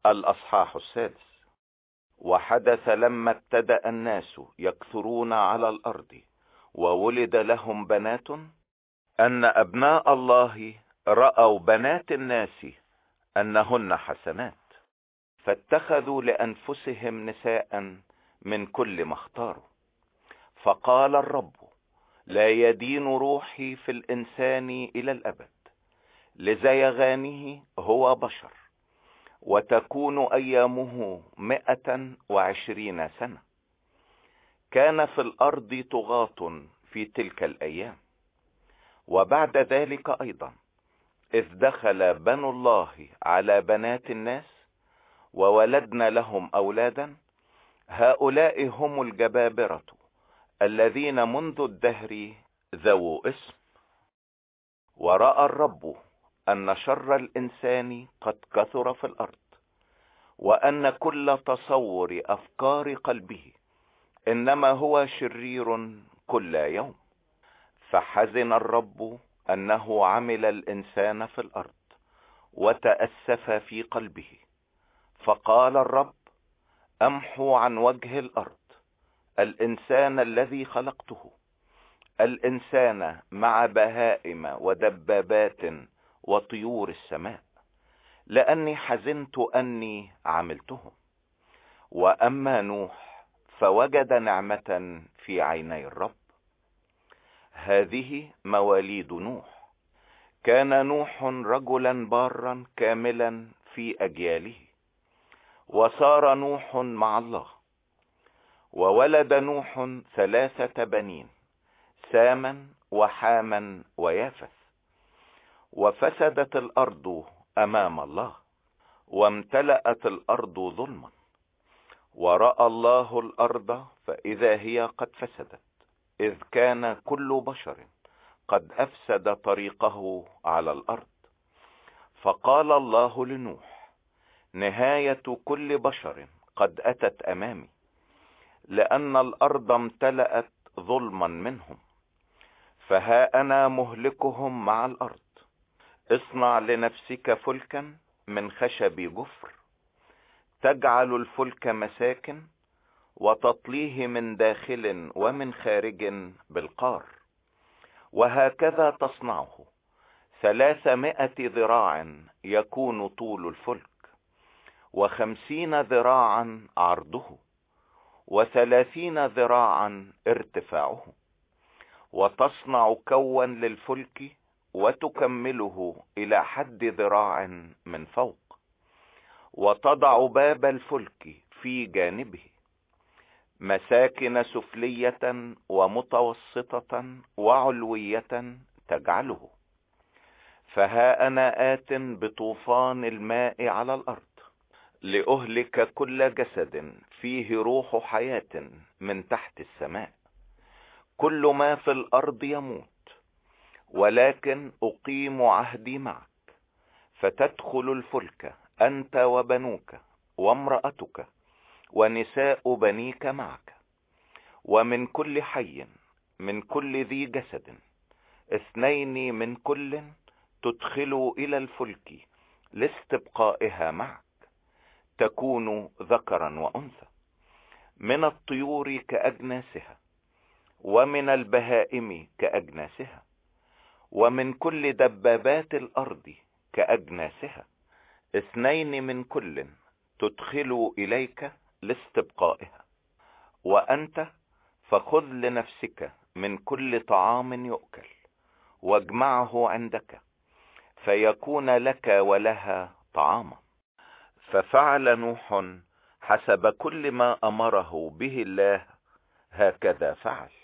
الأصحاح 6. وحدث لما ابتدأ الناس يكثرون على الأرض وولد لهم بنات، أن أبناء الله رأوا بنات الناس أنهن حسنات، فاتخذوا لأنفسهم نساء من كل ما اختاروا. فقال الرب: لا يدين روحي في الإنسان إلى الأبد، لزيغانه هو بشر، وتكون أيامه 120 سنة. كان في الأرض طغاة في تلك الأيام. وبعد ذلك أيضا إذ دخل بنو الله على بنات الناس وولدنا لهم أولادا، هؤلاء هم الجبابرة الذين منذ الدهر ذو اسم. ورأى الرب أن شر الإنسان قد كثر في الأرض، وأن كل تصور أفكار قلبه إنما هو شرير كل يوم. فحزن الرب أنه عمل الإنسان في الأرض، وتأسف في قلبه. فقال الرب: أمحو عن وجه الأرض الإنسان الذي خلقته، الإنسان مع بهائم ودبابات وطيور السماء، لأني حزنت أني عملتهم. وأما نوح فوجد نعمة في عيني الرب. هذه مواليد نوح. كان نوح رجلا بارا كاملا في أجياله، وصار نوح مع الله. وولد نوح 3 بنين، ساما وحاما ويافث. وفسدت الأرض أمام الله، وامتلأت الأرض ظلما. ورأى الله الأرض فإذا هي قد فسدت، إذ كان كل بشر قد أفسد طريقه على الأرض. فقال الله لنوح: نهاية كل بشر قد أتت أمامي، لأن الأرض امتلأت ظلما منهم، فها أنا مهلكهم مع الأرض. اصنع لنفسك فلكا من خشب جفر، تجعل الفلك مساكن، وتطليه من داخل ومن خارج بالقار. وهكذا تصنعه 300 ذراع يكون طول الفلك، 50 ذراعا عرضه، 30 ذراعا ارتفاعه. وتصنع كوا للفلك، وتكمله إلى حد ذراع من فوق. وتضع باب الفلك في جانبه، مساكن سفلية ومتوسطة وعلوية تجعله. فها أنا آت بطوفان الماء على الأرض، لأهلك كل جسد فيه روح حياة من تحت السماء. كل ما في الأرض يموت، ولكن أقيم عهدي معك، فتدخل الفلك أنت وبنوك وامرأتك ونساء بنيك معك. ومن كل حي، من كل ذي جسد، 2 من كل تدخل إلى الفلك لاستبقائها معك، تكون ذكرا وأنثى. من الطيور كأجناسها، ومن البهائم كأجناسها، ومن كل دبابات الأرض كأجناسها، 2 من كل تدخل إليك لاستبقائها. وأنت فخذ لنفسك من كل طعام يؤكل، واجمعه عندك، فيكون لك ولها طعاما. ففعل نوح حسب كل ما أمره به الله، هكذا فعل.